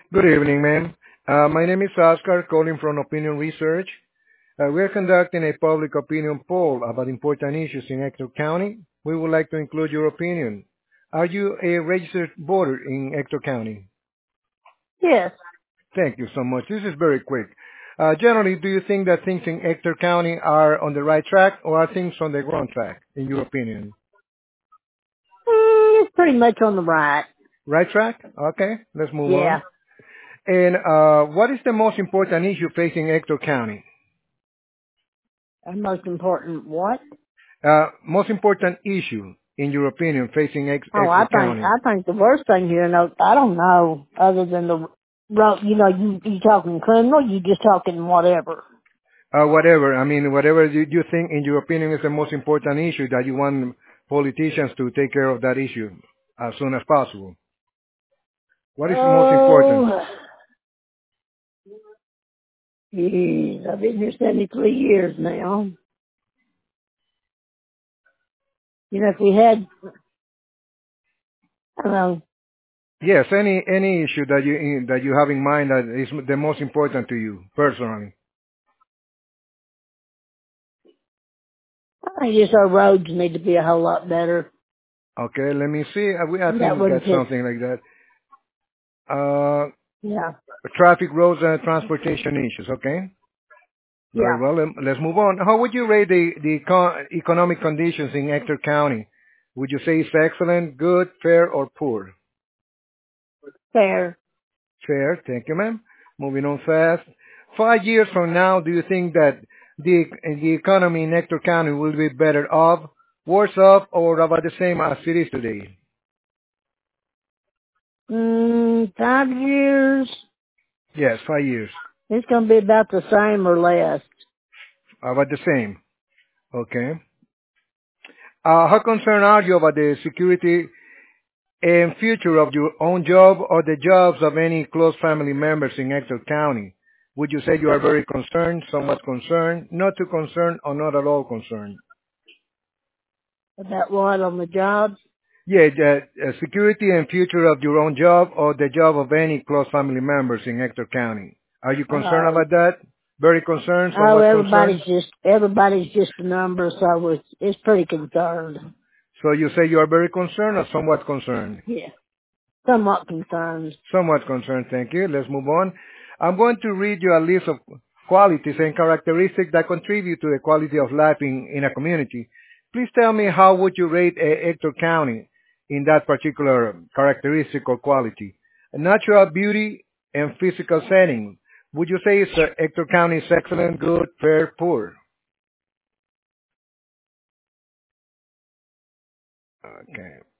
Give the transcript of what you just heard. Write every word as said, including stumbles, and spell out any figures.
Good evening, ma'am. Uh, my name is Oscar, calling from Opinion Research. Uh, we are conducting a public opinion poll about important issues in Ector County. We would like to include your opinion. Are you a registered voter in Ector County? Yes. Thank you so much. This is very quick. Uh, generally, do you think that things in Ector County are on the right track or are things on the wrong track, in your opinion? Mm, it's pretty much on the right. Right track? Okay, let's move on. Yeah. And uh, what is the most important issue facing Ector County? The most important what? Uh, most important issue, in your opinion, facing Ex- Oh, I Ector think County? I think the worst thing here, no, I don't know, other than the road. You know, you you talking criminal, you just talking whatever. Uh, whatever. I mean, whatever you, you think, in your opinion, is the most important issue that you want politicians to take care of that issue as soon as possible. What is most important? Oh, geez, I've been here seventy-three years now. You know, if we had, I don't know, Yes, any any issue that you that you have in mind that is the most important to you personally. I think just our roads need to be a whole lot better. Okay, let me see. I, we- I think That we got wouldn't just, something like that. Uh, yeah, traffic, roads, and transportation issues. Okay. Very yeah, well. um, Let's move on. How would you rate the the eco- economic conditions in Ector County? Would you say it's excellent, good, fair, or poor? fair. Fair. Thank you, ma'am. Moving on fast. Five years from now, do you think that the the economy in Ector County will be better off, worse off, or about the same as it is today? Mm, five years. Yes, five years. It's going to be about the same or less. About the same. Okay. Uh, how concerned are you about the security and future of your own job or the jobs of any close family members in Ector County? Would you say you are very concerned, somewhat concerned, not too concerned, or not at all concerned? About what on the jobs? Yeah, the uh, security and future of your own job or the job of any close family members in Ector County. Are you concerned Oh, about that? Very concerned, oh, somewhat concerned? everybody's just everybody's just a number, so it's it's pretty concerned. So you say you are very concerned or somewhat concerned? Yeah, somewhat concerned. Somewhat concerned, thank you. Let's move on. I'm going to read you a list of qualities and characteristics that contribute to the quality of life in, in a community. Please tell me, how would you rate uh, Ector County in that particular characteristic or quality? Natural beauty and physical setting. Would you say it's, uh, Ector County is excellent, good, fair, poor? Okay.